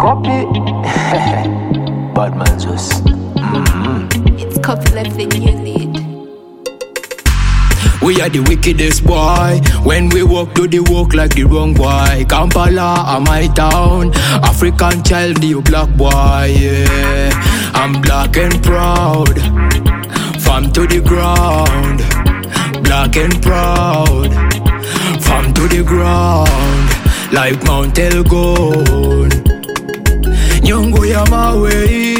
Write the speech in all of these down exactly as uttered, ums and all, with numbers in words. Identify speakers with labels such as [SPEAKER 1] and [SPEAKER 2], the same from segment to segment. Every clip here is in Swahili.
[SPEAKER 1] Copy. Bad man just. Mm-hmm.
[SPEAKER 2] It's copy left the new lead.
[SPEAKER 3] We are the wickedest boy. When we walk, do the walk like the wrong boy. Kampala, are my town. African child, you black boy. Yeah, I'm black and proud. Farm to the ground. Black and proud. Farm to the ground. Like Mount Elgon. Nyongo ya mawe.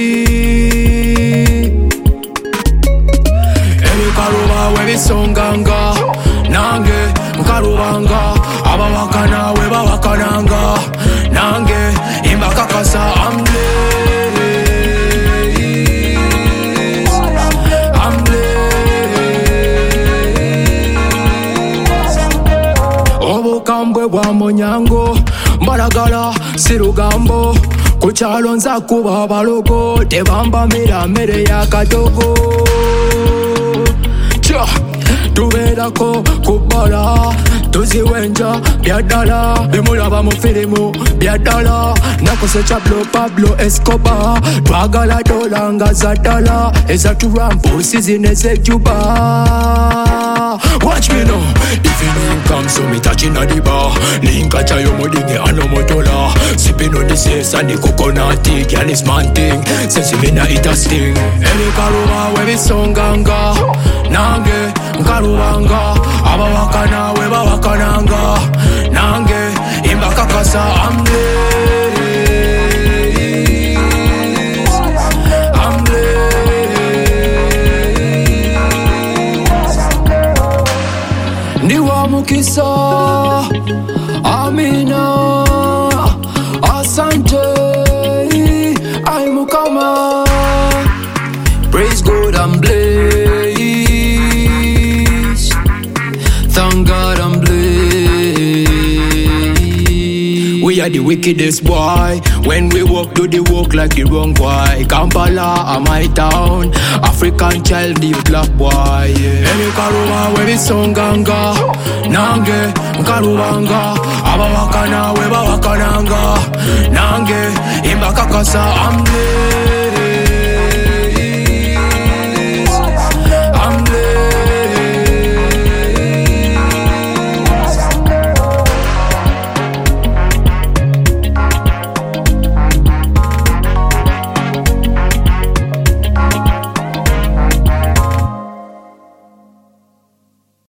[SPEAKER 3] Karuba we bisonganga nange mkarubanga abawakana we bawakananga nange imbakakasa I'm blessed I'm blessed obukambwe bwa munyango mbalagala sirugambo kuchalo nza kuba balogo tebamba mera mere ya katogo tuberako kubala tuziwenja byadala bemulaba mu firimu byadala nakosecha Pablo Pablo Escobar twagala dola nga za dala ezaturampu sizine zejuba. Watch me now, if you know come so me touching at the bar. Linka chayo modinge ano motola. Sipping on the cess and the coconut tea. Girl is man thing, since me na eat a sting. Eli karuba we bisonganga nange mkarubanga abawakana we bawakananga nange imbakakasa I'm blessed I'm blessed Ndiwa mukisa Amina Asante Ay mukama Praise God I'm blessed Thank God I'm blessed. We are the wickedest boy. When we walk, do the walk like the wrong boy. Kampala, are my town. African child, the black boy. Yeah. Eli karuba we bisonganga nange mkarubanga abawakana we bawakananga nange imbakakasa I'm blessed